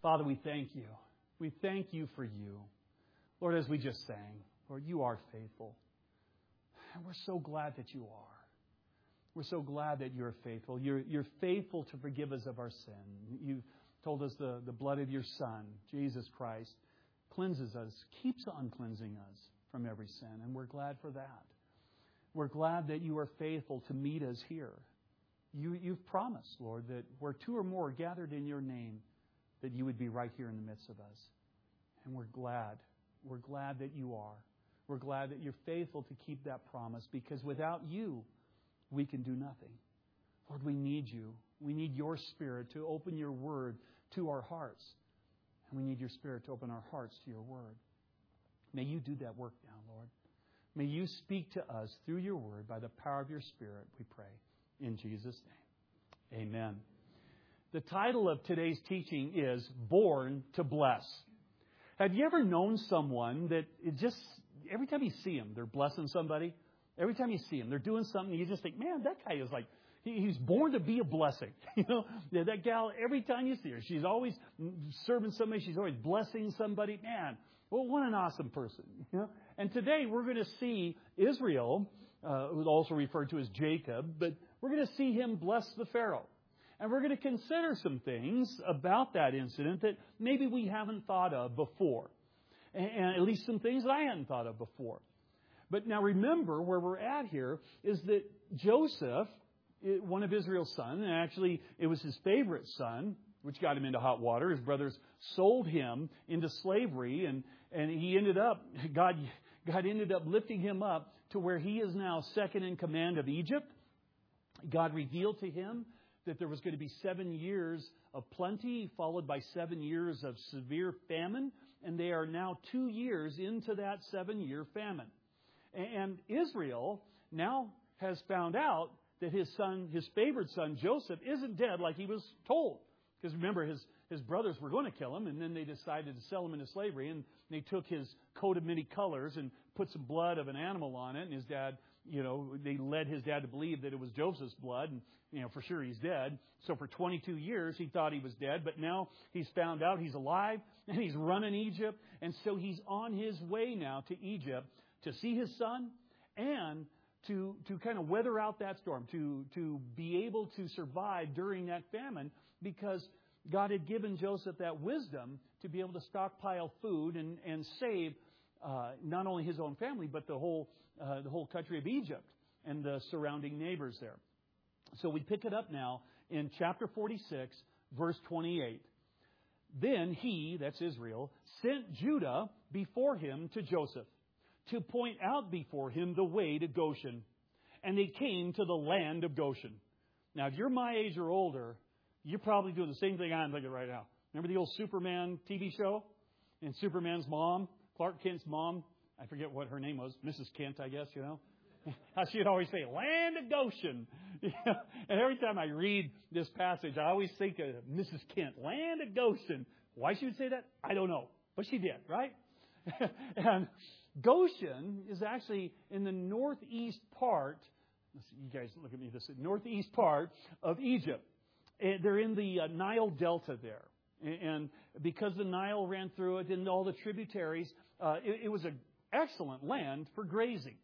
Father, we thank you. We thank you for you. Lord, as we just sang, Lord, you are faithful. And we're so glad that you are. We're so glad that you're faithful. You're faithful to forgive us of our sin. You've told us the blood of your Son, Jesus Christ, cleanses us, keeps on cleansing us from every sin. And we're glad for that. We're glad that you are faithful to meet us here. You've promised, Lord, that where two or more are gathered in your name, that you would be right here in the midst of us. And we're glad. We're glad that you are. We're glad that you're faithful to keep that promise, because without you, we can do nothing. Lord, we need you. We need your Spirit to open your word to our hearts. And we need your Spirit to open our hearts to your word. May you do that work now, Lord. May you speak to us through your word by the power of your Spirit, we pray. In Jesus' name, amen. The title of today's teaching is Born to Bless. Have you ever known someone that it just, every time you see them, they're blessing somebody? Every time you see them, they're doing something, you just think, man, that guy is like, he's born to be a blessing. You know, that gal, every time you see her, she's always serving somebody. She's always blessing somebody. Man, well, what an awesome person. You know? And today we're going to see Israel, who's also referred to as Jacob, but we're going to see him bless the Pharaoh. And we're going to consider some things about that incident that maybe we haven't thought of before. And at least some things that I hadn't thought of before. But now remember, where we're at here is that Joseph, one of Israel's sons, and actually it was his favorite son, which got him into hot water. His brothers sold him into slavery, and he ended up, God ended up lifting him up to where he is now second in command of Egypt. God revealed to him that there was going to be 7 years of plenty, followed by 7 years of severe famine, and they are now 2 years into that 7-year famine. And Israel now has found out that his favorite son, Joseph, isn't dead like he was told. Because remember, his brothers were going to kill him, and then they decided to sell him into slavery, and they took his coat of many colors and put some blood of an animal on it, and his dad, they led his dad to believe that it was Joseph's blood, and, for sure he's dead. So for 22 years, he thought he was dead, but now he's found out he's alive, and he's running Egypt, and so he's on his way now to Egypt to see his son and to kind of weather out that storm, to be able to survive during that famine, because God had given Joseph that wisdom to be able to stockpile food and save not only his own family, but the whole country of Egypt and the surrounding neighbors there. So we pick it up now in chapter 46, verse 28. Then he, that's Israel, sent Judah before him to Joseph, to point out before him the way to Goshen. And they came to the land of Goshen. Now, if you're my age or older, you're probably doing the same thing I'm thinking right now. Remember the old Superman TV show? And Superman's mom, Clark Kent's mom, I forget what her name was, Mrs. Kent, I guess, How she'd always say, land of Goshen. And every time I read this passage, I always think of Mrs. Kent, land of Goshen. Why she would say that? I don't know. But she did, right? And Goshen is actually in the northeast part, you guys look at me, this northeast part of Egypt. They're in the Nile Delta there. And because the Nile ran through it and all the tributaries, it was an excellent land for grazing.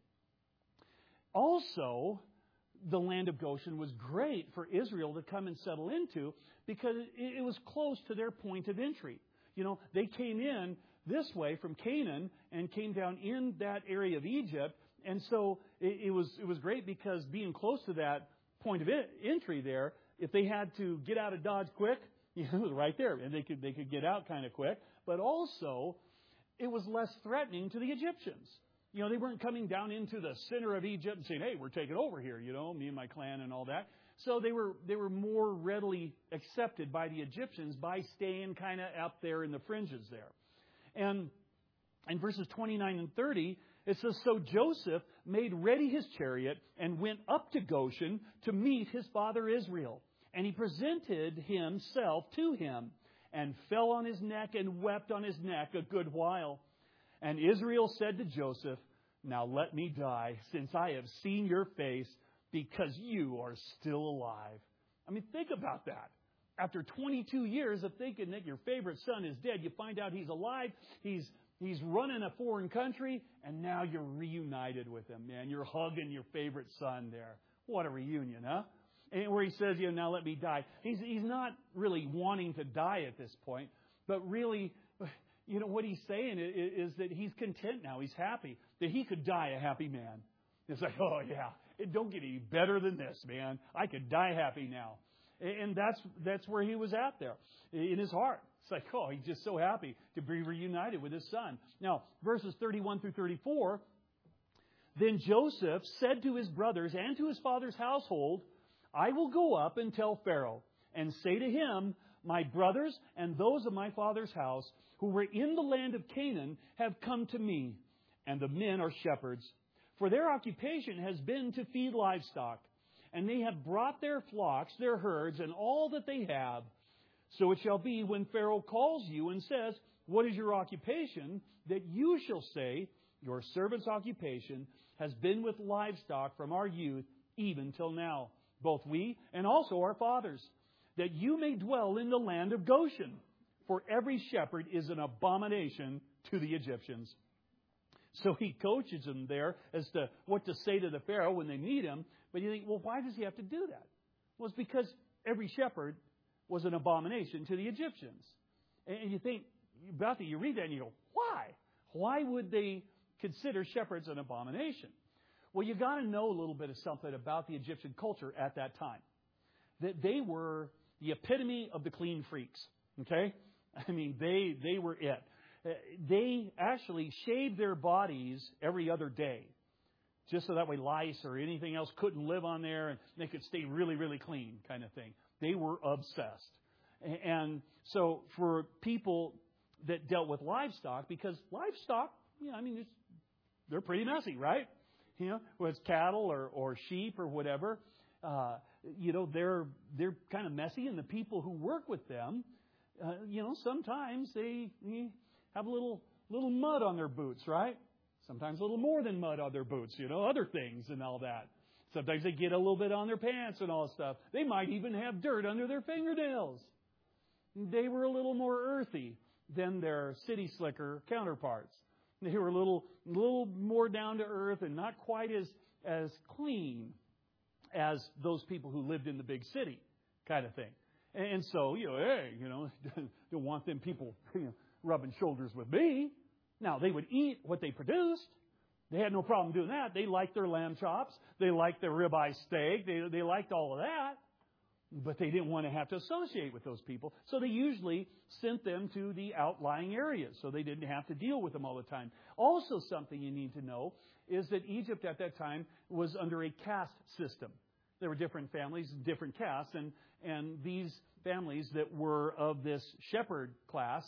Also, the land of Goshen was great for Israel to come and settle into because it was close to their point of entry. They came in this way from Canaan and came down in that area of Egypt. And so it was great because being close to that point of entry there, if they had to get out of Dodge quick, it was right there. And they could get out kind of quick. But also, it was less threatening to the Egyptians. They weren't coming down into the center of Egypt and saying, hey, we're taking over here, me and my clan and all that. So they were more readily accepted by the Egyptians by staying kind of up there in the fringes there. And in verses 29 and 30, it says, so Joseph made ready his chariot and went up to Goshen to meet his father Israel. And he presented himself to him and fell on his neck and wept on his neck a good while. And Israel said to Joseph, now let me die, since I have seen your face, because you are still alive. I mean, think about that. after 22 years of thinking that your favorite son is dead, you find out he's alive, he's running a foreign country, and now you're reunited with him, man. You're hugging your favorite son there. What a reunion, huh? And where he says, now let me die. He's not really wanting to die at this point, but really, what he's saying is that he's content now. He's happy that he could die a happy man. It's like, oh yeah, it don't get any better than this, man. I could die happy now. And that's where he was at there, in his heart. It's like, oh, he's just so happy to be reunited with his son. Now, verses 31 through 34, then Joseph said to his brothers and to his father's household, I will go up and tell Pharaoh and say to him, my brothers and those of my father's house who were in the land of Canaan have come to me, and the men are shepherds. For their occupation has been to feed livestock, and they have brought their flocks, their herds, and all that they have. So it shall be when Pharaoh calls you and says, what is your occupation? That you shall say, your servant's occupation has been with livestock from our youth even till now, both we and also our fathers, that you may dwell in the land of Goshen. For every shepherd is an abomination to the Egyptians. So he coaches them there as to what to say to the Pharaoh when they meet him. But you think, well, why does he have to do that? Well, it's because every shepherd was an abomination to the Egyptians. And you think about that, you read that and you go, why? Why would they consider shepherds an abomination? Well, you got to know a little bit of something about the Egyptian culture at that time. That they were the epitome of the clean freaks. Okay? I mean, they were it. They actually shaved their bodies every other day, just so that way lice or anything else couldn't live on there and they could stay really, really clean kind of thing. They were obsessed. And so for people that dealt with livestock, because livestock, they're pretty messy, right? Whether it's cattle or sheep or whatever, they're kind of messy, and the people who work with them, sometimes they have a little mud on their boots, right? Sometimes a little more than mud on their boots, other things and all that. Sometimes they get a little bit on their pants and all that stuff. They might even have dirt under their fingernails. They were a little more earthy than their city slicker counterparts. They were a little more down to earth and not quite as clean as those people who lived in the big city kind of thing. And so, don't want them people rubbing shoulders with me. Now, they would eat what they produced. They had no problem doing that. They liked their lamb chops. They liked their ribeye steak. They liked all of that. But they didn't want to have to associate with those people. So they usually sent them to the outlying areas so they didn't have to deal with them all the time. Also, something you need to know is that Egypt at that time was under a caste system. There were different families, different castes, and these families that were of this shepherd class,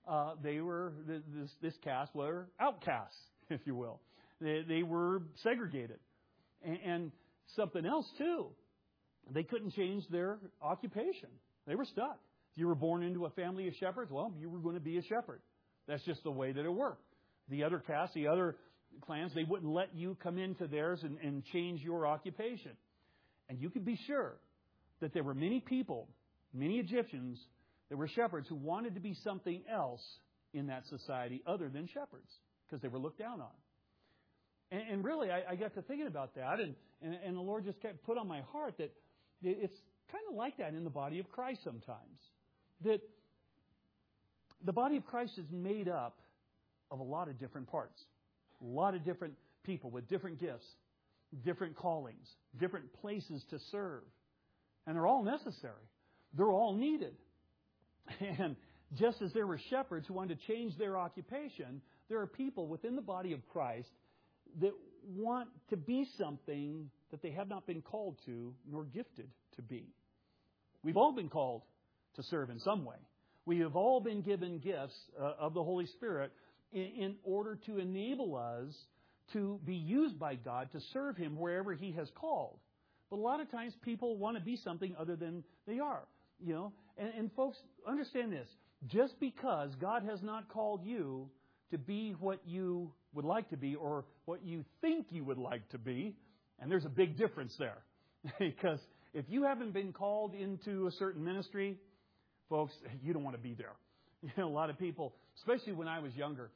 this caste were outcasts, if you will. They were segregated. And something else, too. They couldn't change their occupation. They were stuck. If you were born into a family of shepherds, well, you were going to be a shepherd. That's just the way that it worked. The other castes, the other clans, they wouldn't let you come into theirs and change your occupation. And you could be sure that there were many people, many Egyptians, that were shepherds who wanted to be something else in that society other than shepherds because they were looked down on. And really, I got to thinking about that, and the Lord just kept put on my heart that it's kind of like that in the body of Christ sometimes. That the body of Christ is made up of a lot of different parts. A lot of different people with different gifts, different callings, different places to serve. And they're all necessary. They're all needed. And just as there were shepherds who wanted to change their occupation, there are people within the body of Christ that want to be something that they have not been called to nor gifted to be. We've all been called to serve in some way. We have all been given gifts of the Holy Spirit in order to enable us to be used by God to serve Him wherever He has called. But a lot of times people want to be something other than they are. And folks, understand this. Just because God has not called you to be what you would like to be or what you think you would like to be, and there's a big difference there. Because if you haven't been called into a certain ministry, Folks, you don't want to be there. You know, a lot of people, especially when I was younger,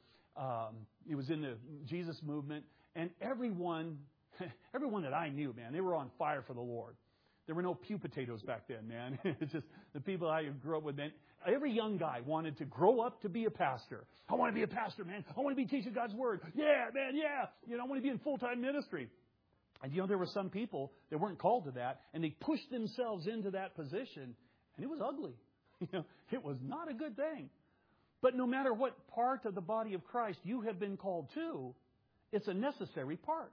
it was in the Jesus movement, and everyone that I knew, man, they were on fire for the Lord. There were no pew potatoes back then, man. It's just the people I grew up with, man. Every young guy wanted to grow up to be a pastor. I want to be a pastor, man. I want to be teaching God's Word. Yeah, man, yeah. You know, I want to be in full-time ministry. And, you know, there were some people that weren't called to that, and they pushed themselves into that position, and it was ugly. You know, it was not a good thing. But no matter what part of the body of Christ you have been called to, it's a necessary part.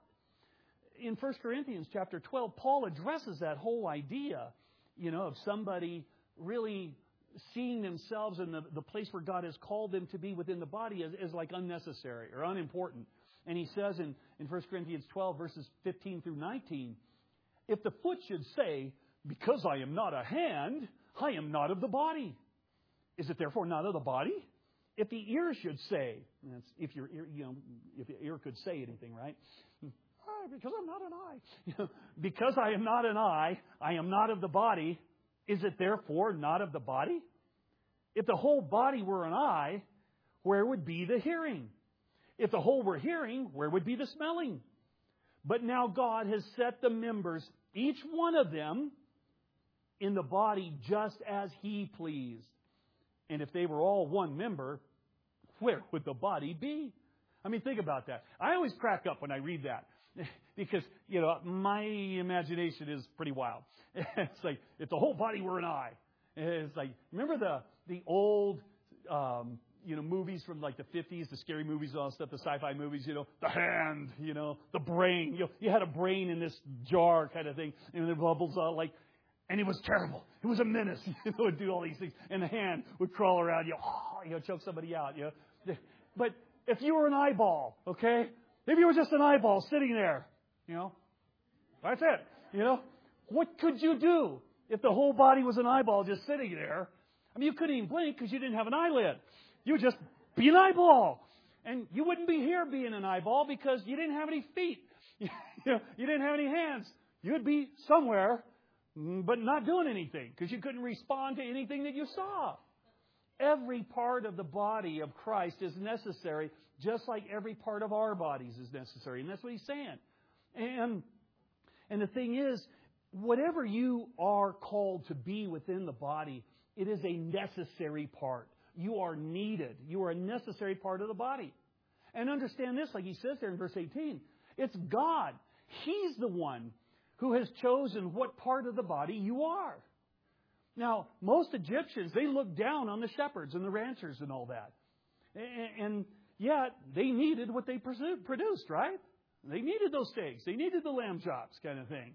In 1 Corinthians chapter 12, Paul addresses that whole idea, you know, of somebody really seeing themselves in the place where God has called them to be within the body as like unnecessary or unimportant. And he says in 1 Corinthians 12, verses 15 through 19, if the foot should say, because I am not a hand, I am not of the body, is it therefore not of the body? If the ear should say, if your ear, you know, if the ear could say anything, right? Because I'm not an eye. You know, because I am not an eye, I am not of the body. Is it therefore not of the body? If the whole body were an eye, where would be the hearing? If the whole were hearing, where would be the smelling? But now God has set the members, each one of them, in the body just as He pleased. And if they were all one member, where would the body be? I mean, think about that. I always crack up when I read that. Because, you know, my imagination is pretty wild. It's like, if the whole body were an eye. It's like, remember the old, you know, movies from like the 50s, the scary movies and all that stuff, the sci-fi movies, you know, the hand, you know, the brain. You know, you had a brain in this jar kind of thing, and the bubbles all like, and it was terrible. It was a menace. You know, it would do all these things. And the hand would crawl around you, choke somebody out, you know. But if you were an eyeball, okay? If you were just an eyeball sitting there, you know, that's it, you know. What could you do if the whole body was an eyeball just sitting there? I mean, you couldn't even blink because you didn't have an eyelid. You would just be an eyeball. And you wouldn't be here being an eyeball because you didn't have any feet. You know, you didn't have any hands. You'd be somewhere, but not doing anything because you couldn't respond to anything that you saw. Every part of the body of Christ is necessary, just like every part of our bodies is necessary. And that's what he's saying. And the thing is, whatever you are called to be within the body, it is a necessary part. You are needed. You are a necessary part of the body. And understand this, like he says there in verse 18. It's God. He's the one who has chosen what part of the body you are. Now, most Egyptians, they looked down on the shepherds and the ranchers and all that. And yet, they needed what they produced, right? They needed those steaks. They needed the lamb chops kind of thing.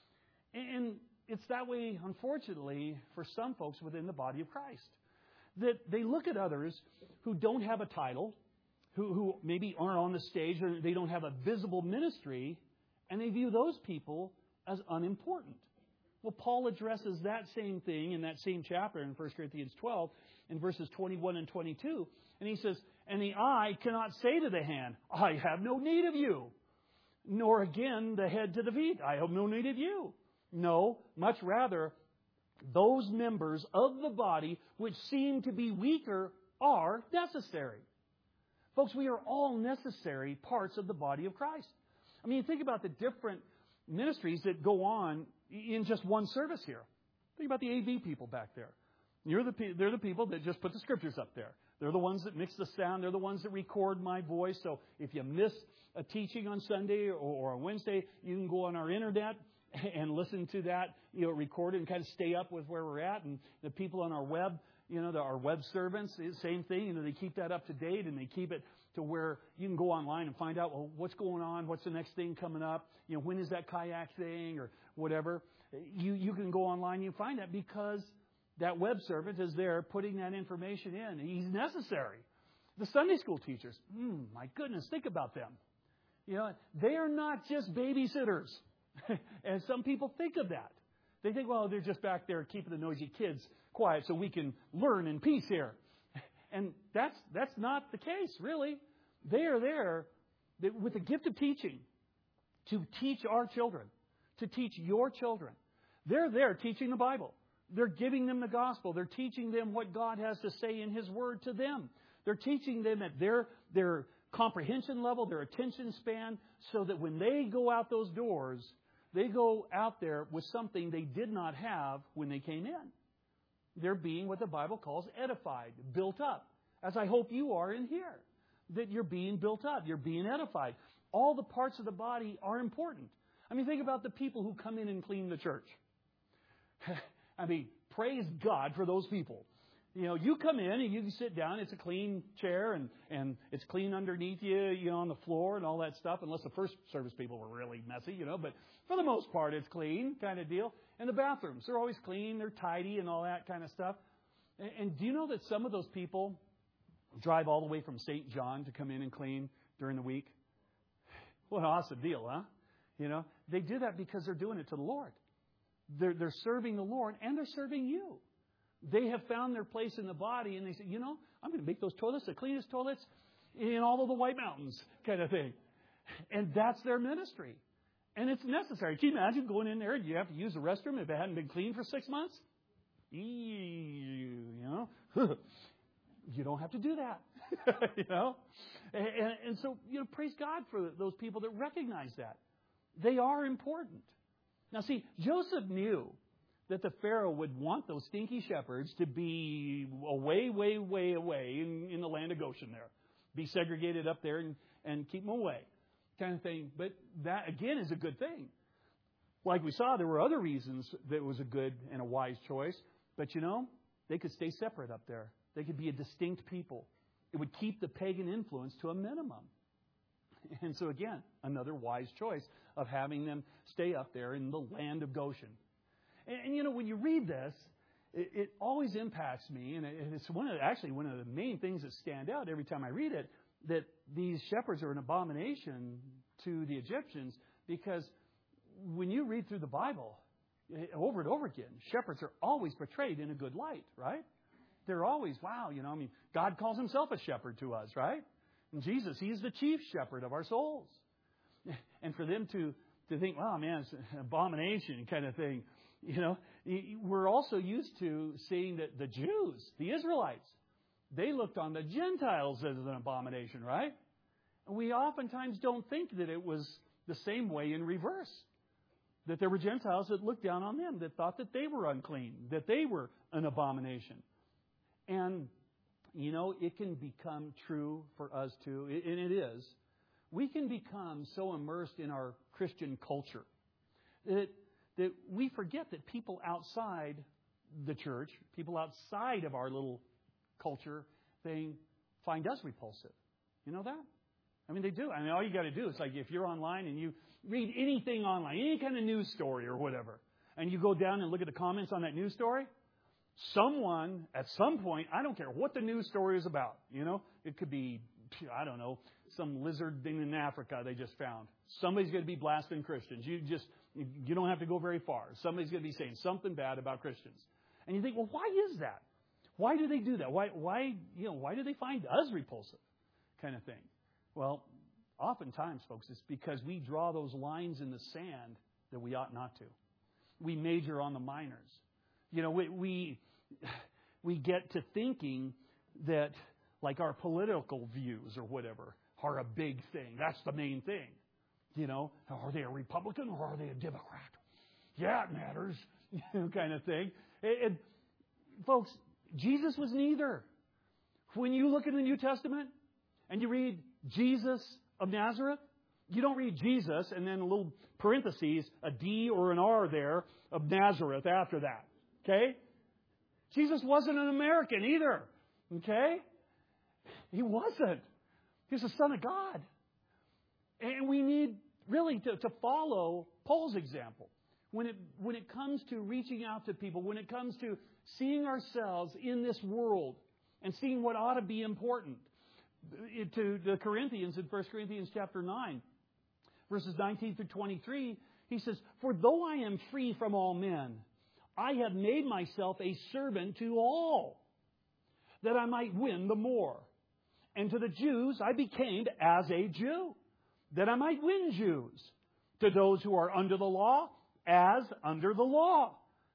And it's that way, unfortunately, for some folks within the body of Christ. That they look at others who don't have a title, who maybe aren't on the stage, or they don't have a visible ministry, and they view those people as unimportant. Well, Paul addresses that same thing in that same chapter in 1 Corinthians 12, in verses 21 and 22. And he says, and the eye cannot say to the hand, I have no need of you. Nor again the head to the feet, I have no need of you. No, much rather, those members of the body which seem to be weaker are necessary. Folks, we are all necessary parts of the body of Christ. I mean, think about the different ministries that go on in just one service here. Think about the AV people back there. They're the people that just put the scriptures up there. They're the ones that mix the sound. They're the ones that record my voice. So if you miss a teaching on Sunday or on Wednesday, you can go on our internet and listen to that, you know, recorded and kind of stay up with where we're at. And the people on our web, you know, our web servants, same thing. You know, they keep that up to date and they keep it to where you can go online and find out, well, what's going on? What's the next thing coming up? You know, when is that kayak thing or whatever? You can go online and you find that because that web servant is there putting that information in. He's necessary. The Sunday school teachers, my goodness, think about them. You know, they are not just babysitters. And some people think of that. They think, well, they're just back there keeping the noisy kids quiet so we can learn in peace here. And that's not the case, really. They are there with the gift of teaching to teach our children, to teach your children. They're there teaching the Bible. They're giving them the gospel. They're teaching them what God has to say in His Word to them. They're teaching them at their comprehension level, their attention span, so that when they go out those doors, they go out there with something they did not have when they came in. They're being what the Bible calls edified, built up, as I hope you are in here. That you're being built up, you're being edified. All the parts of the body are important. I mean, think about the people who come in and clean the church. I mean, praise God for those people. You know, you come in and you can sit down. It's a clean chair and it's clean underneath you, on the floor and all that stuff, unless the first service people were really messy, But for the most part, it's clean kind of deal. And the bathrooms, they're always clean, they're tidy and all that kind of stuff. And do you know that some of those people drive all the way from St. John to come in and clean during the week? What an awesome deal, huh? They do that because they're doing it to the Lord. They're serving the Lord and they're serving you. They have found their place in the body and they say, I'm going to make those toilets the cleanest toilets in all of the White Mountains kind of thing. And that's their ministry. And it's necessary. Can you imagine going in there and you have to use the restroom if it hadn't been cleaned for 6 months? You don't have to do that. And so, praise God for those people that recognize that. They are important. Now see, Joseph knew that the Pharaoh would want those stinky shepherds to be away, way, way away in the land of Goshen there. Be segregated up there and keep them away kind of thing. But that, again, is a good thing. Like we saw, there were other reasons that it was a good and a wise choice. But they could stay separate up there. They could be a distinct people. It would keep the pagan influence to a minimum. And so again, another wise choice of having them stay up there in the land of Goshen. And when you read this, it always impacts me, and it's one of the main things that stand out every time I read it, that these shepherds are an abomination to the Egyptians, because when you read through the Bible, over and over again, shepherds are always portrayed in a good light, right? They're always, wow, God calls Himself a shepherd to us, right? And Jesus, He's the chief shepherd of our souls. And for them to think, wow, man, it's an abomination kind of thing. We're also used to seeing that the Jews, the Israelites, they looked on the Gentiles as an abomination, right? And we oftentimes don't think that it was the same way in reverse. That there were Gentiles that looked down on them, that thought that they were unclean, that they were an abomination. And, it can become true for us too, and it is. We can become so immersed in our Christian culture that we forget that people outside the church, people outside of our little culture thing, find us repulsive. You know that? I mean, they do. I mean, all you got to do is, like, if you're online and you read anything online, any kind of news story or whatever, and you go down and look at the comments on that news story, someone, at some point, I don't care what the news story is about, it could be, I don't know, some lizard thing in Africa they just found. Somebody's going to be blasting Christians. You don't have to go very far. Somebody's going to be saying something bad about Christians. And you think, well, why is that? Why do they do that? Why do they find us repulsive kind of thing? Well, oftentimes, folks, it's because we draw those lines in the sand that we ought not to. We major on the minors. We get to thinking that, like, our political views or whatever are a big thing. That's the main thing. Are they a Republican or are they a Democrat? Yeah, it matters, kind of thing. And folks, Jesus was neither. When you look in the New Testament and you read Jesus of Nazareth, you don't read Jesus and then a little parentheses, a D or an R there, of Nazareth after that. Okay? Jesus wasn't an American either. Okay? He wasn't. He's the Son of God. And we need really to follow Paul's example. When it comes to reaching out to people, when it comes to seeing ourselves in this world and seeing what ought to be important. To the Corinthians in 1 Corinthians chapter 9, verses 19 through 23, he says, "For though I am free from all men, I have made myself a servant to all, that I might win the more. And to the Jews I became as a Jew, that I might win Jews. To those who are under the law, as under the law,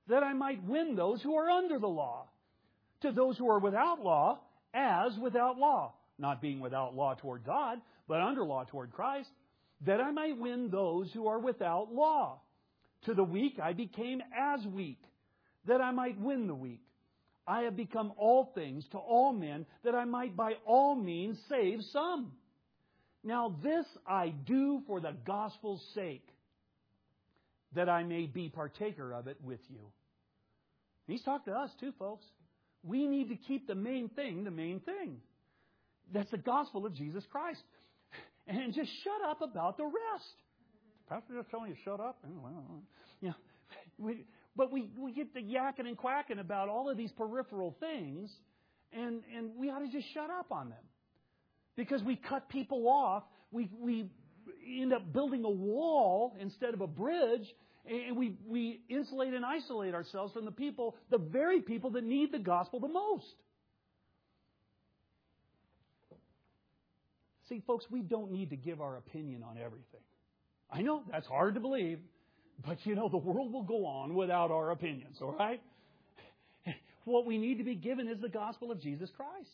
that I might win those who are under the law. To those who are without law, as without law, not being without law toward God, but under law toward Christ, that I might win those who are without law. To the weak I became as weak, that I might win the weak. I have become all things to all men, that I might by all means save some. Now this I do for the gospel's sake, that I may be partaker of it with you. He's talking to us too, folks. We need to keep the main thing the main thing. That's the gospel of Jesus Christ. And just shut up about the rest. Pastor just telling you to shut up? You know, but we get the yakking and quacking about all of these peripheral things, and we ought to just shut up on them. Because we cut people off, we end up building a wall instead of a bridge, and we insulate and isolate ourselves from the very people that need the gospel the most. See, folks, we don't need to give our opinion on everything. I know that's hard to believe, but the world will go on without our opinions, all right? What we need to be given is the gospel of Jesus Christ.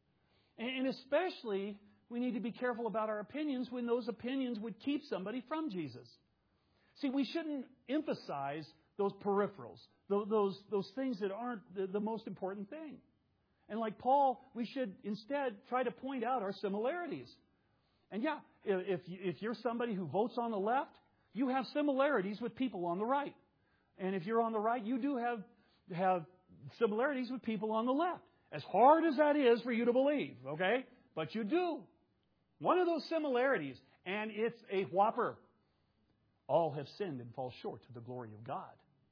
And especially, we need to be careful about our opinions when those opinions would keep somebody from Jesus. See, we shouldn't emphasize those peripherals, those things that aren't the most important thing. And like Paul, we should instead try to point out our similarities. And yeah, if you're somebody who votes on the left, you have similarities with people on the right. And if you're on the right, you do have similarities with people on the left. As hard as that is for you to believe, okay? But you do. One of those similarities, and it's a whopper. All have sinned and fall short of the glory of God.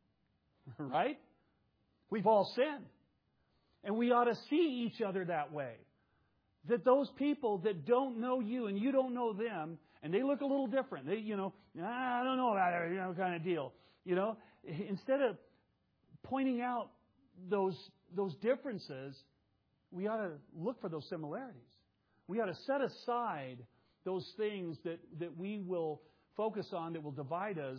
Right? We've all sinned. And we ought to see each other that way. That those people that don't know you and you don't know them, and they look a little different. They, I don't know about it, kind of deal. Instead of pointing out those differences, we ought to look for those similarities. We ought to set aside those things that we will focus on, that will divide us,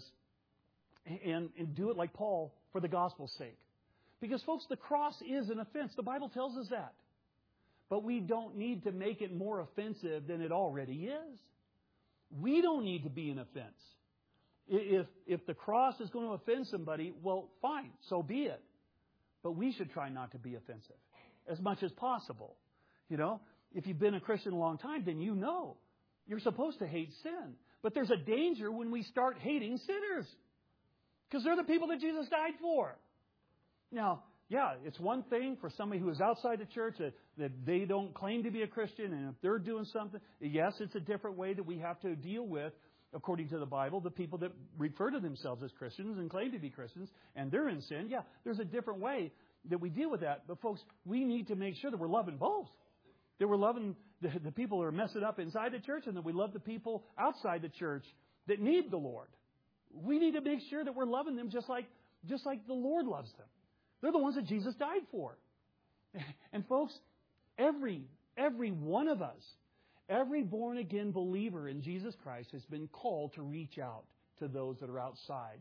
and do it like Paul for the gospel's sake. Because, folks, the cross is an offense. The Bible tells us that. But we don't need to make it more offensive than it already is. We don't need to be an offense. If the cross is going to offend somebody, well, fine, so be it. But we should try not to be offensive as much as possible. If you've been a Christian a long time, then you know you're supposed to hate sin. But there's a danger when we start hating sinners. Because they're the people that Jesus died for. Now, yeah, it's one thing for somebody who is outside the church that they don't claim to be a Christian, and if they're doing something, yes, it's a different way that we have to deal with, according to the Bible, the people that refer to themselves as Christians and claim to be Christians, and they're in sin. Yeah, there's a different way that we deal with that. But folks, we need to make sure that we're loving both. That we're loving the people who are messing up inside the church, and that we love the people outside the church that need the Lord. We need to make sure that we're loving them just like the Lord loves them. They're the ones that Jesus died for. And folks, every one of us, every born-again believer in Jesus Christ has been called to reach out to those that are outside.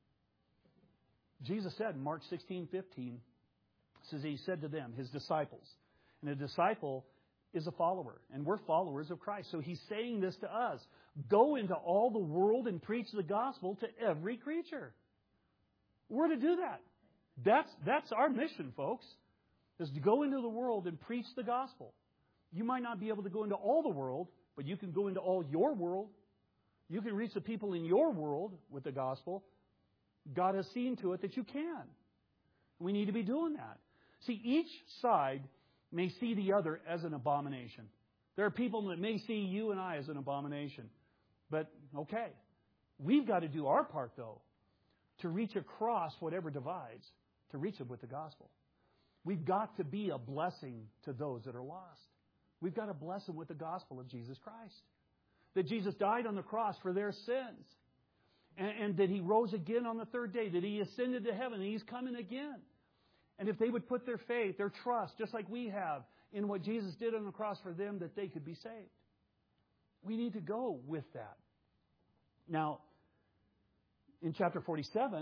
Jesus said in Mark 16:15, says He said to them, His disciples, and a disciple is a follower, and we're followers of Christ. So He's saying this to us. Go into all the world and preach the gospel to every creature. We're to do that. That's our mission, folks, is to go into the world and preach the gospel. You might not be able to go into all the world, but you can go into all your world. You can reach the people in your world with the gospel. God has seen to it that you can. We need to be doing that. See, each side may see the other as an abomination. There are people that may see you and I as an abomination. But, okay, we've got to do our part, though, to reach across whatever divides, to reach them with the gospel. We've got to be a blessing to those that are lost. We've got to bless them with the gospel of Jesus Christ. That Jesus died on the cross for their sins. And that He rose again on the third day. That He ascended to heaven and He's coming again. And if they would put their faith, their trust, just like we have, in what Jesus did on the cross for them, that they could be saved. We need to go with that. Now, in chapter 47,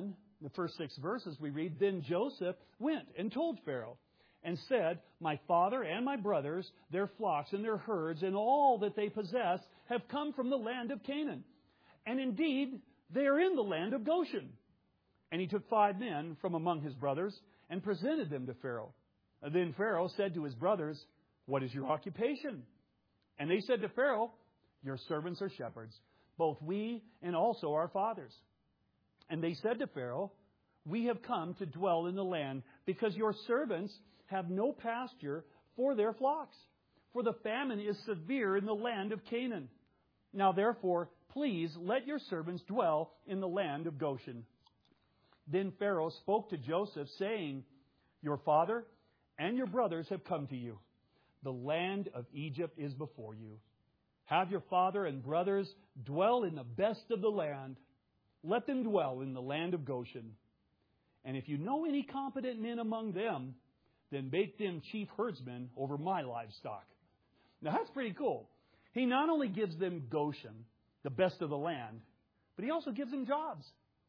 the first 6 verses we read, "Then Joseph went and told Pharaoh and said, 'My father and my brothers, their flocks and their herds, and all that they possess have come from the land of Canaan. And indeed, they are in the land of Goshen.' And he took 5 men from among his brothers and presented them to Pharaoh. Then Pharaoh said to his brothers, 'What is your occupation?' And they said to Pharaoh, 'Your servants are shepherds, both we and also our fathers.' And they said to Pharaoh, 'We have come to dwell in the land because your servants have no pasture for their flocks, for the famine is severe in the land of Canaan. Now therefore, please let your servants dwell in the land of Goshen.' Then Pharaoh spoke to Joseph, saying, 'Your father and your brothers have come to you. The land of Egypt is before you. Have your father and brothers dwell in the best of the land. Let them dwell in the land of Goshen. And if you know any competent men among them, then make them chief herdsmen over my livestock.'" Now that's pretty cool. He not only gives them Goshen, the best of the land, but he also gives them jobs.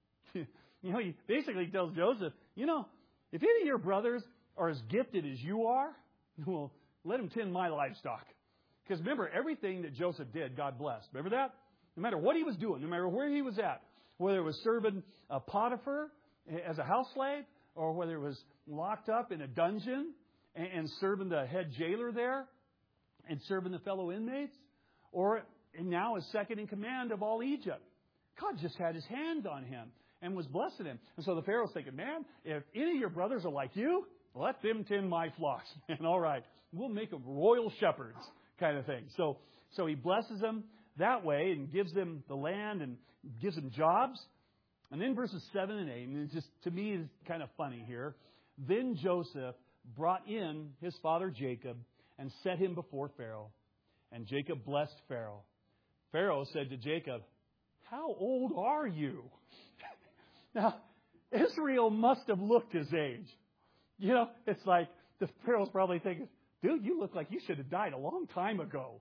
He basically tells Joseph, if any of your brothers are as gifted as you are, well, let them tend my livestock. Because remember, everything that Joseph did, God blessed. Remember that? No matter what he was doing, no matter where he was at, whether it was serving Potiphar as a house slave, or whether it was locked up in a dungeon and serving the head jailer there, and serving the fellow inmates, or now as second in command of all Egypt. God just had his hand on him and was blessing him. And so the Pharaoh's thinking, man, if any of your brothers are like you, let them tend my flocks. And all right, we'll make them royal shepherds kind of thing. So he blesses them that way and gives them the land and gives them jobs. And then verses 7 and 8, and it just, to me, is kind of funny here. Then Joseph brought in his father Jacob and set him before Pharaoh. And Jacob blessed Pharaoh. Pharaoh said to Jacob, "How old are you?" Now, Israel must have looked his age. It's like the Pharaoh's probably thinking, "Dude, you look like you should have died a long time ago."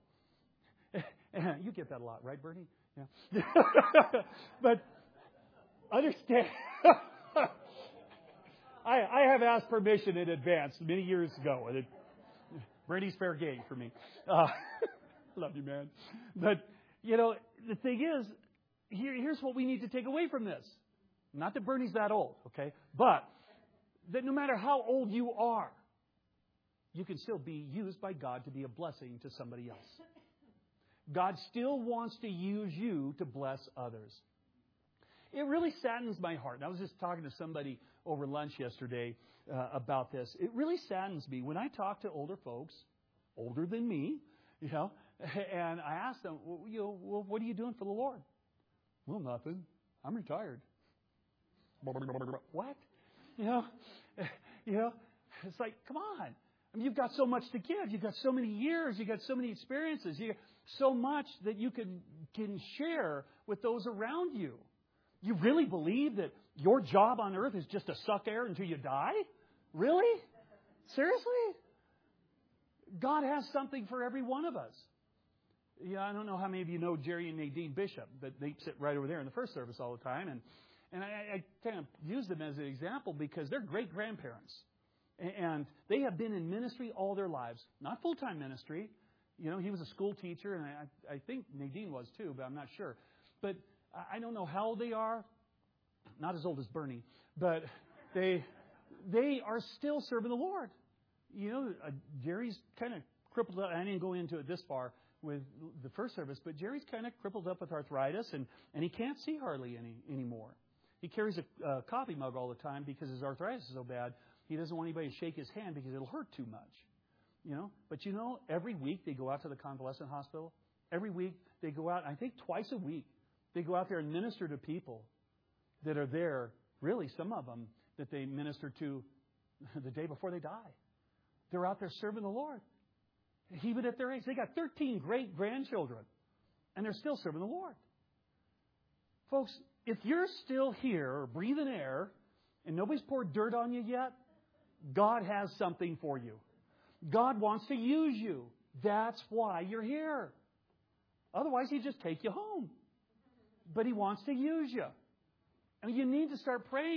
You get that a lot, right, Bernie? Yeah. But understand, I have asked permission in advance many years ago. And Bernie's fair game for me. Love you, man. But, the thing is, here's what we need to take away from this. Not that Bernie's that old, okay? But that no matter how old you are, you can still be used by God to be a blessing to somebody else. God still wants to use you to bless others. It really saddens my heart. And I was just talking to somebody over lunch yesterday about this. It really saddens me when I talk to older folks, older than me, and I ask them, well, what are you doing for the Lord? Well, nothing. I'm retired. What? It's like, come on. I mean, you've got so much to give. You've got so many years. You've got so many experiences. You got so much that you can share with those around you. You really believe that your job on earth is just to suck air until you die? Really? Seriously? God has something for every one of us. I don't know how many of you know Jerry and Nadine Bishop, but they sit right over there in the first service all the time. And I kind of use them as an example because they're great-grandparents. And they have been in ministry all their lives. Not full-time ministry. He was a school teacher, and I think Nadine was too, but I'm not sure. But I don't know how old they are. Not as old as Bernie. But they are still serving the Lord. Jerry's kind of crippled up. I didn't go into it this far with the first service, but Jerry's kind of crippled up with arthritis, and he can't see hardly anymore. He carries a coffee mug all the time because his arthritis is so bad. He doesn't want anybody to shake his hand because it'll hurt too much. But every week they go out to the convalescent hospital. Every week they go out, I think twice a week, they go out there and minister to people that are there, really some of them, that they minister to the day before they die. They're out there serving the Lord. Even at their age. They got 13 great-grandchildren, and they're still serving the Lord. Folks, if you're still here, breathing air, and nobody's poured dirt on you yet, God has something for you. God wants to use you. That's why you're here. Otherwise, He'd just take you home. But He wants to use you. And you need to start praying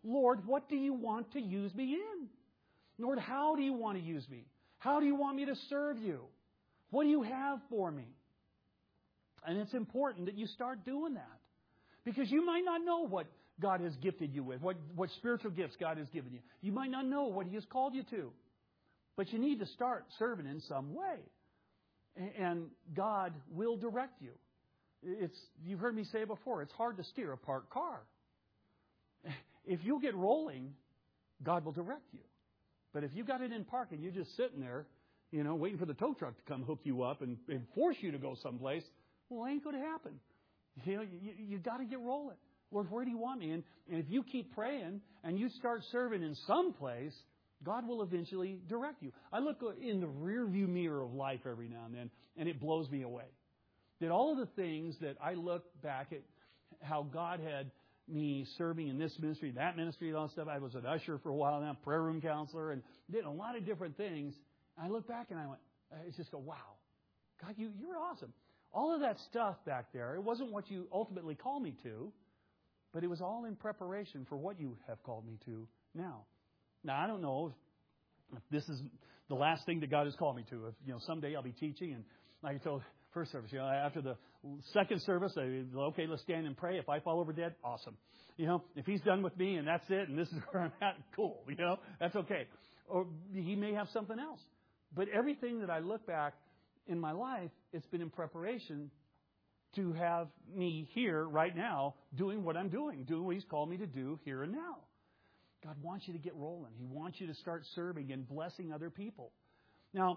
Lord, what do you want to use me in? Lord, how do you want to use me? How do you want me to serve you? What do you have for me? And it's important that you start doing that. Because you might not know what God has gifted you with, what spiritual gifts God has given you. You might not know what He has called you to. But you need to start serving in some way. And God will direct you. You've heard me say it before, it's hard to steer a parked car. If you get rolling, God will direct you. But if you got it in park and you're just sitting there, waiting for the tow truck to come hook you up and force you to go someplace, well, it ain't going to happen. You got to get rolling. Lord, where do you want me? And if you keep praying and you start serving in some place, God will eventually direct you. I look in the rearview mirror of life every now and then, and it blows me away. That all of the things that I look back at, how God had me serving in this ministry, that ministry, and all that stuff. I was an usher for a while now, prayer room counselor, and did a lot of different things. I look back and I just go, wow, God, you're awesome. All of that stuff back there, it wasn't what you ultimately called me to, but it was all in preparation for what you have called me to now. Now, I don't know if this is the last thing that God has called me to. If, someday I'll be teaching, and like I told first service, after the second service, okay, let's stand and pray. If I fall over dead, awesome. If He's done with me and that's it, and this is where I'm at, cool. That's okay. Or He may have something else. But everything that I look back in my life, it's been in preparation to have me here right now doing what I'm doing what He's called me to do here and now. God wants you to get rolling. He wants you to start serving and blessing other people. Now,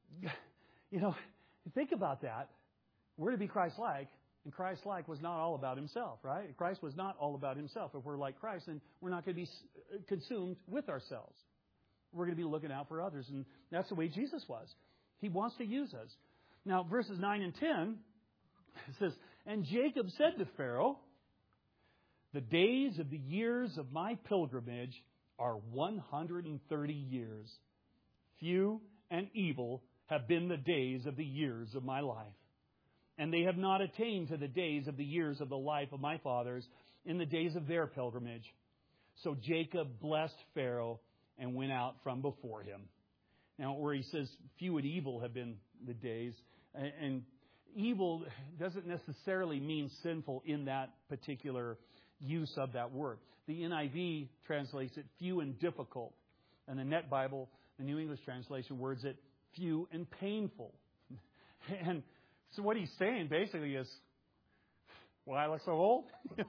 think about that. We're to be Christ-like, and Christ-like was not all about Himself, right? Christ was not all about Himself. If we're like Christ, then we're not going to be consumed with ourselves. We're going to be looking out for others, and that's the way Jesus was. He wants to use us. Now, verses 9 and 10, it says, "And Jacob said to Pharaoh, the days of the years of my pilgrimage are 130 years. Few and evil have been the days of the years of my life. And they have not attained to the days of the years of the life of my fathers in the days of their pilgrimage. So Jacob blessed Pharaoh and went out from before him." Now, where he says few and evil have been the days, and evil doesn't necessarily mean sinful in that particular use of that word. The NIV translates it few and difficult. And the Net Bible, the New English Translation, words it few and painful. And so what he's saying basically is, well, I look so old.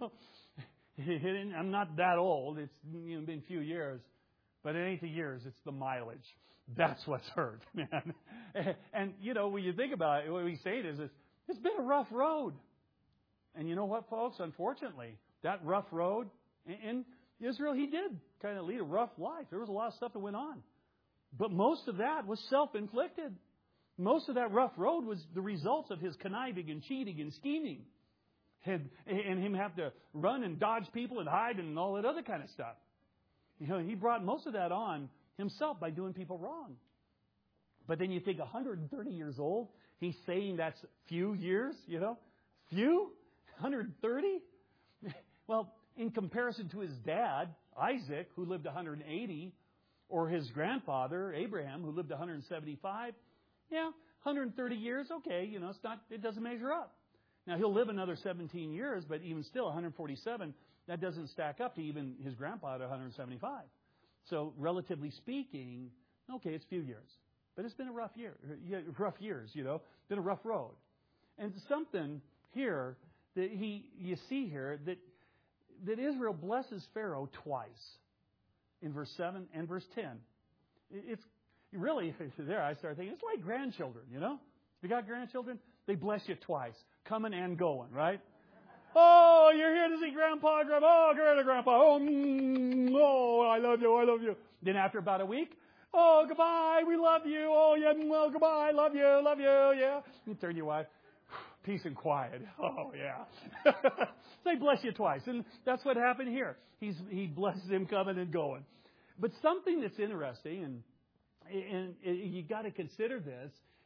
I'm not that old. It's been a few years. But it ain't the years, it's the mileage. That's what's hurt, man. And, when you think about it, what he's saying is it's been a rough road. And you know what, folks? Unfortunately, that rough road, in Israel, he did kind of lead a rough life. There was a lot of stuff that went on. But most of that was self-inflicted. Most of that rough road was the results of his conniving and cheating and scheming. And him have to run and dodge people and hide and all that other kind of stuff. He brought most of that on himself by doing people wrong. But then you think 130 years old, he's saying that's few years, Few? 130? Well, in comparison to his dad, Isaac, who lived 180, or his grandfather, Abraham, who lived 175, 130 years, okay, it doesn't measure up. Now, he'll live another 17 years, but even still, 147, that doesn't stack up to even his grandpa at 175. So, relatively speaking, okay, it's a few years. But it's been a rough year, rough years, been a rough road. And something here that you see here that Israel blesses Pharaoh twice in verse 7 and verse 10. It's really, there I start thinking, it's like grandchildren, If you got grandchildren, they bless you twice, coming and going, right? Oh, you're here to see Grandpa, Grandma. Oh, Grandpa. Oh, I love you. Then after about a week, oh, goodbye, we love you. Oh, yeah, well, goodbye, love you, yeah. You turn your wife, peace and quiet. Oh, yeah. They bless you twice. And that's what happened here. He blesses him coming and going. But something that's interesting, and you got to consider this,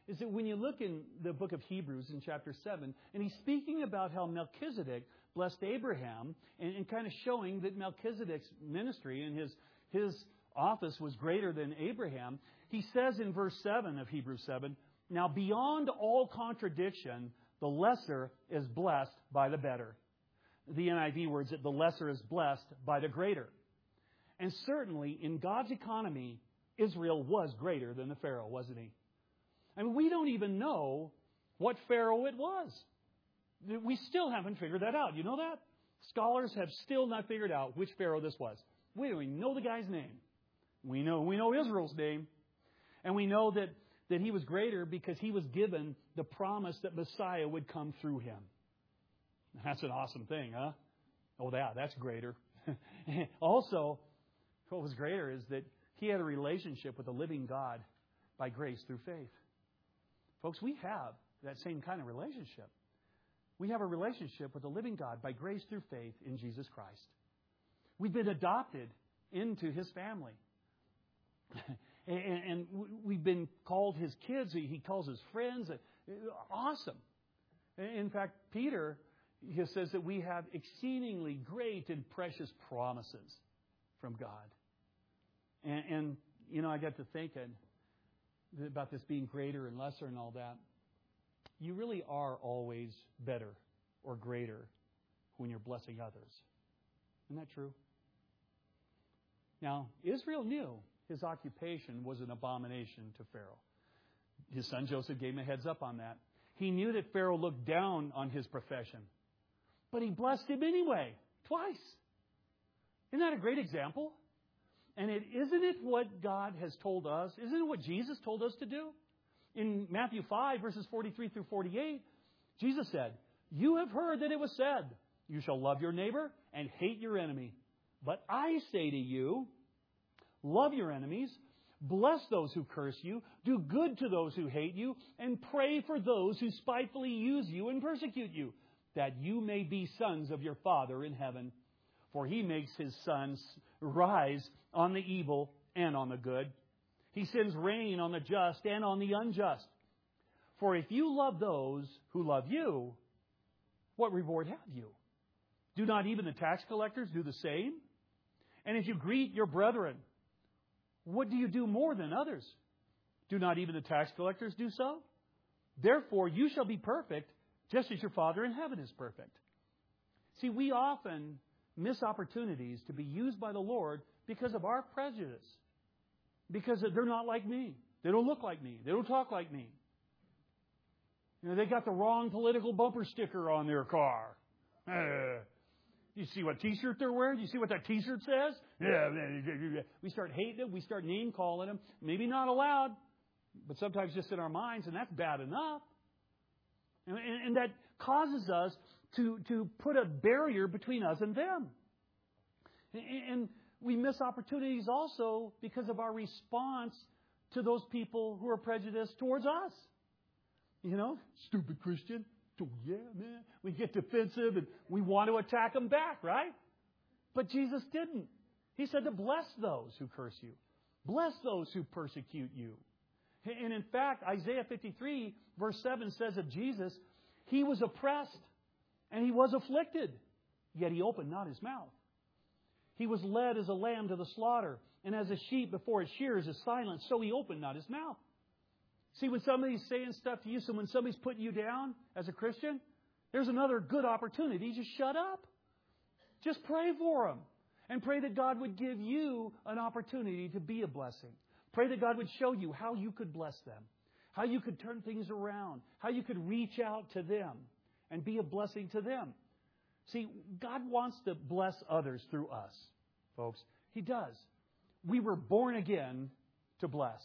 is that when you look in the book of Hebrews in chapter 7, and he's speaking about how Melchizedek blessed Abraham, and kind of showing that Melchizedek's ministry and his office was greater than Abraham, he says in verse 7 of Hebrews 7, now beyond all contradiction, the lesser is blessed by the better. The NIV words that the lesser is blessed by the greater. And certainly in God's economy, Israel was greater than the Pharaoh, wasn't he? I mean, we don't even know what Pharaoh it was. We still haven't figured that out. You know that? Scholars have still not figured out which Pharaoh this was. We don't even know the guy's name. We know Israel's name. And we know that he was greater because he was given the promise that Messiah would come through him. That's an awesome thing, huh? Oh, yeah, that's greater. Also, what was greater is that he had a relationship with the living God by grace through faith. Folks, we have that same kind of relationship. We have a relationship with the living God by grace through faith in Jesus Christ. We've been adopted into His family. And we've been called His kids. He calls us friends. Awesome. In fact, Peter says that we have exceedingly great and precious promises from God. And I got to thinking about this being greater and lesser and all that. You really are always better or greater when you're blessing others. Isn't that true? Now, Israel knew his occupation was an abomination to Pharaoh. His son Joseph gave him a heads up on that. He knew that Pharaoh looked down on his profession. But he blessed him anyway, twice. Isn't that a great example? And isn't it what God has told us? Isn't it what Jesus told us to do? In Matthew 5, verses 43 through 48, Jesus said, you have heard that it was said, you shall love your neighbor and hate your enemy. But I say to you, love your enemies, bless those who curse you, do good to those who hate you, and pray for those who spitefully use you and persecute you, that you may be sons of your Father in heaven. For He makes His sun rise on the evil and on the good. He sends rain on the just and on the unjust. For if you love those who love you, what reward have you? Do not even the tax collectors do the same? And if you greet your brethren, what do you do more than others? Do not even the tax collectors do so? Therefore you shall be perfect, just as your Father in heaven is perfect. See, we often miss opportunities to be used by the Lord because of our prejudice. Because they're not like me. They don't look like me. They don't talk like me. They got the wrong political bumper sticker on their car. You see what T-shirt they're wearing? You see what that T-shirt says? Yeah. We start hating them. We start name calling them. Maybe not aloud, but sometimes just in our minds, and that's bad enough. And that causes us to put a barrier between us and them. And we miss opportunities also because of our response to those people who are prejudiced towards us. Stupid Christian. Oh, yeah, man. We get defensive and we want to attack them back, right? But Jesus didn't. He said to bless those who curse you. Bless those who persecute you. And in fact, Isaiah 53, verse 7 says of Jesus, He was oppressed and He was afflicted, yet He opened not His mouth. He was led as a lamb to the slaughter, and as a sheep before its shearers is silent, so He opened not His mouth. See, when somebody's saying stuff to you, so when somebody's putting you down as a Christian, there's another good opportunity. Just shut up. Just pray for them. And pray that God would give you an opportunity to be a blessing. Pray that God would show you how you could bless them, how you could turn things around, how you could reach out to them and be a blessing to them. See, God wants to bless others through us, folks. He does. We were born again to bless.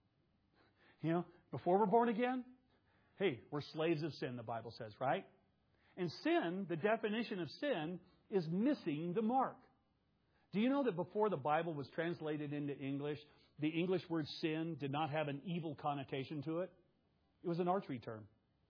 Before we're born again, hey, we're slaves of sin, the Bible says, right? And sin, the definition of sin, is missing the mark. Do you know that before the Bible was translated into English, the English word sin did not have an evil connotation to it? It was an archery term.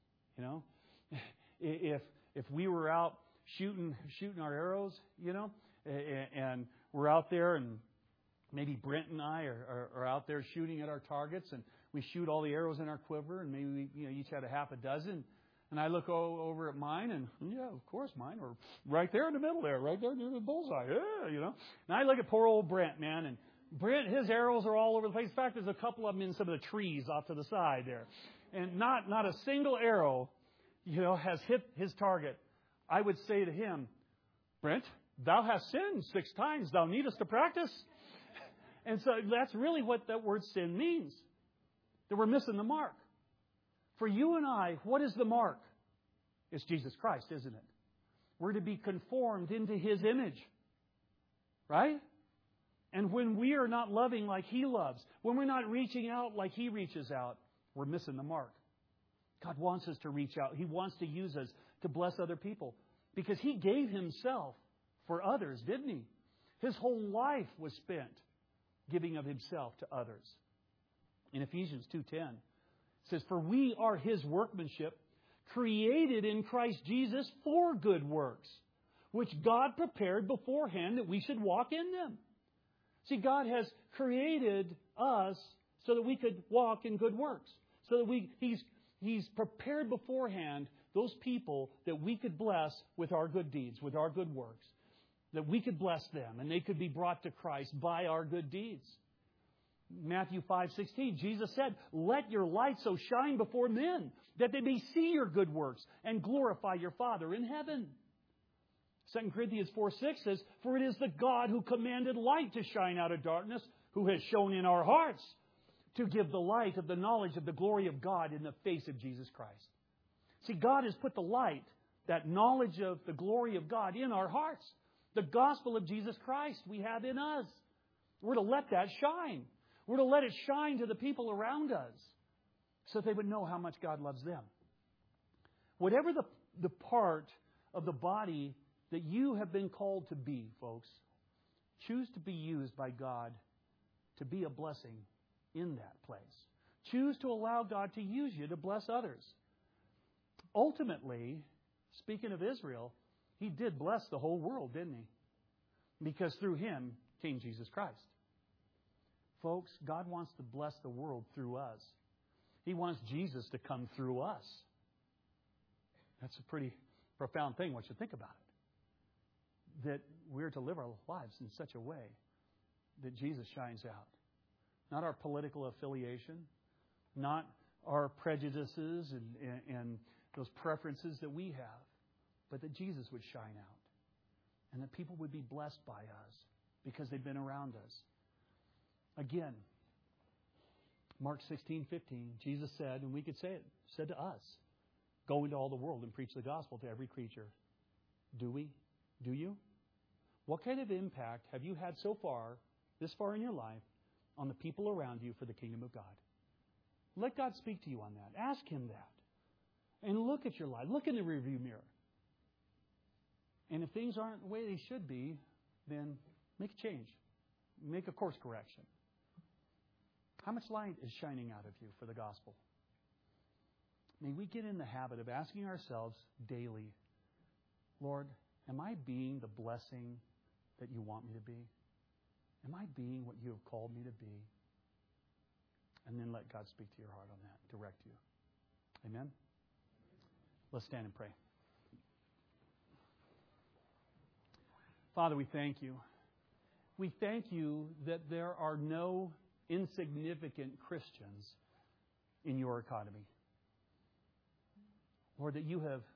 If we were out shooting our arrows, and we're out there, and maybe Brent and I are out there shooting at our targets, and we shoot all the arrows in our quiver, and maybe we each had a half a dozen. And I look over at mine, and yeah, of course mine were right there in the middle there, right there near the bullseye. Yeah, And I look at poor old Brent, man, and Brent, his arrows are all over the place. In fact, there's a couple of them in some of the trees off to the side there. And not a single arrow, has hit his target. I would say to him, Brent, thou hast sinned 6 times. Thou needest to practice. And so that's really what that word sin means. That we're missing the mark. For you and I, what is the mark? It's Jesus Christ, isn't it? We're to be conformed into His image. Right? And when we are not loving like He loves, when we're not reaching out like He reaches out, we're missing the mark. God wants us to reach out. He wants to use us to bless other people. Because He gave Himself for others, didn't He? His whole life was spent giving of Himself to others. In Ephesians 2:10, it says, For we are His workmanship, created in Christ Jesus for good works, which God prepared beforehand that we should walk in them. See, God has created us so that we could walk in good works. So that He's prepared beforehand those people that we could bless with our good deeds, with our good works. That we could bless them and they could be brought to Christ by our good deeds. Matthew 5:16, Jesus said, Let your light so shine before men that they may see your good works and glorify your Father in heaven. 2 Corinthians 4:6 says, For it is the God who commanded light to shine out of darkness, who has shone in our hearts to give the light of the knowledge of the glory of God in the face of Jesus Christ. See, God has put the light, that knowledge of the glory of God in our hearts. The gospel of Jesus Christ we have in us. We're to let that shine. We're to let it shine to the people around us so that they would know how much God loves them. Whatever the part of the body that you have been called to be, folks, choose to be used by God to be a blessing in that place. Choose to allow God to use you to bless others. Ultimately, speaking of Israel, He did bless the whole world, didn't He? Because through Him came Jesus Christ. Folks, God wants to bless the world through us. He wants Jesus to come through us. That's a pretty profound thing once you think about it. That we're to live our lives in such a way that Jesus shines out. Not our political affiliation, not our prejudices and those preferences that we have, but that Jesus would shine out. And that people would be blessed by us because they've been around us. Again, Mark 16:15, Jesus said, and we could say it, said to us, Go into all the world and preach the gospel to every creature. Do we? Do you? What kind of impact have you had so far, this far in your life, on the people around you for the kingdom of God? Let God speak to you on that. Ask Him that. And look at your life. Look in the rearview mirror. And if things aren't the way they should be, then make a change. Make a course correction. How much light is shining out of you for the gospel? May we get in the habit of asking ourselves daily, Lord, am I being the blessing that you want me to be? Am I being what you have called me to be? And then let God speak to your heart on that, direct you. Amen? Let's stand and pray. Father, we thank you. We thank you that there are no insignificant Christians in your economy. Lord, that you have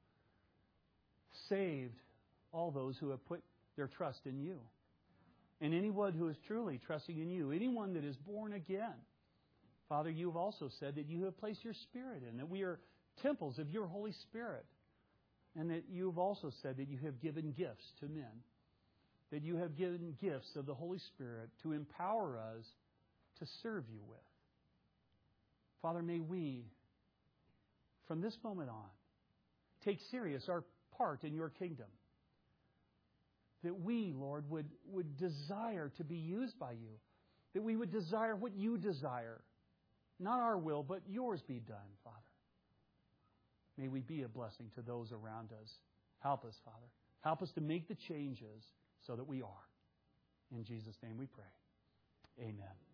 saved all those who have put their trust in you. And anyone who is truly trusting in you, anyone that is born again. Father, you have also said that you have placed your Spirit in, that we are temples of your Holy Spirit. And that you have also said that you have given gifts to men. That you have given gifts of the Holy Spirit to empower us to serve you with. Father, may we, from this moment on, take serious our part in your kingdom. That we, Lord, would desire to be used by you. That we would desire what you desire. Not our will, but yours be done, Father. May we be a blessing to those around us. Help us, Father. Help us to make the changes so that we are. In Jesus' name we pray. Amen.